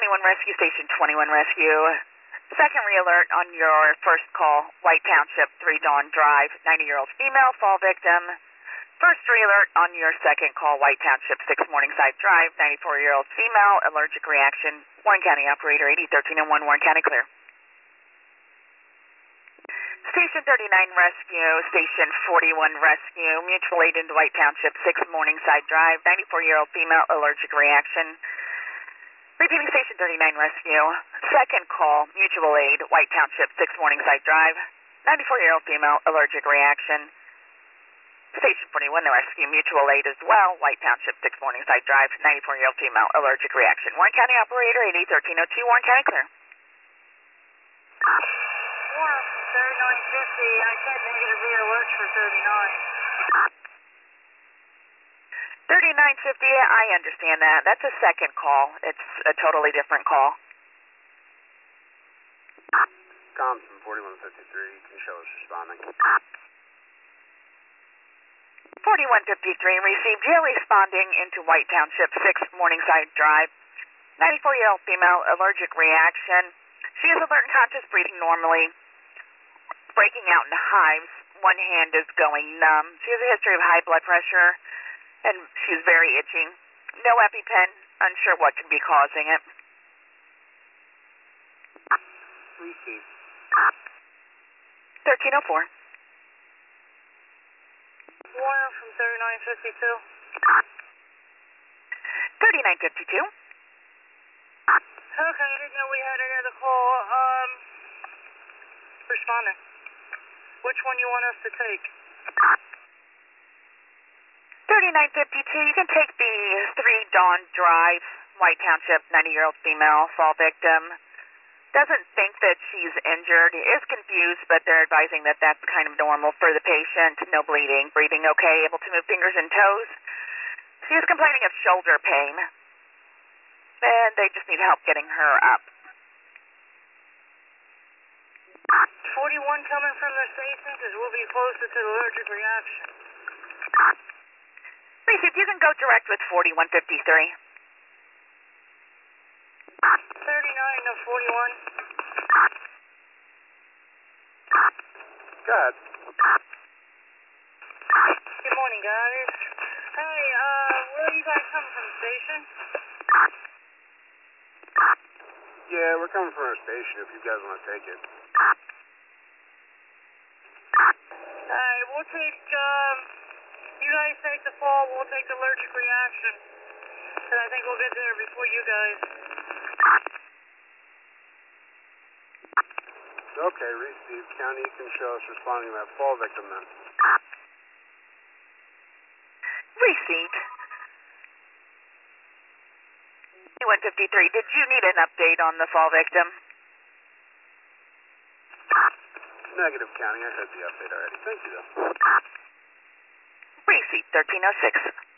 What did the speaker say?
21 Rescue, Station 21 Rescue. Second re-alert on your first call, White Township, 3 Dawn Drive, 90-year-old female, fall victim. First re-alert on your second call, White Township, 6 Morningside Drive, 94-year-old female, allergic reaction. Warren County operator, 801301, Warren County clear. Station 39 Rescue, Station 41 Rescue, mutual aid into White Township, 6 Morningside Drive, 94-year-old female, allergic reaction. Repeating Station 39 Rescue, second call, mutual aid, White Township, 6 Morningside Drive, 94-year-old female, allergic reaction. Station 41 Rescue, mutual aid as well, White Township, 6 Morningside Drive, 94-year-old female, allergic reaction. Warren County operator, 801302, Warren County clear. Warren, 3950, I said negative re-alert for 39. 3950, I understand that. That's a second call. It's a totally different call. Comms from 4153, can show us responding. 4153 received. You're responding into White Township, 6 Morningside Drive. 94-year-old female, allergic reaction. She is alert and conscious, breathing normally, breaking out in hives. One hand is going numb. She has a history of high blood pressure, and she's very itchy. No EpiPen, unsure what can be causing it. Receive. 1304. Warren from 3952. 3952. Okay, I didn't know we had another call. Responding. Which one you want us to take? 3952, you can take the 3 Dawn Drive, White Township, 90-year-old female, fall victim. Doesn't think that she's injured, is confused, but they're advising that that's kind of normal for the patient. No bleeding, breathing okay, able to move fingers and toes. She is complaining of shoulder pain, and they just need help getting her up. 41 coming from the station because we'll be closer to the allergic reaction. Received, you can go direct with 4153. 39 to 41. Go ahead. Good morning, guys. Hey, where are you guys coming from, station? Yeah, we're coming from our station if you guys want to take it. Alright, we'll take, you guys take the fall, we'll take the allergic reaction. And I think we'll get there before you guys. Okay, received. County, you can show us responding to that fall victim then. Received. 153, did you need an update on the fall victim? Negative, County. I heard the update already. Thank you, though. Receipt 1306.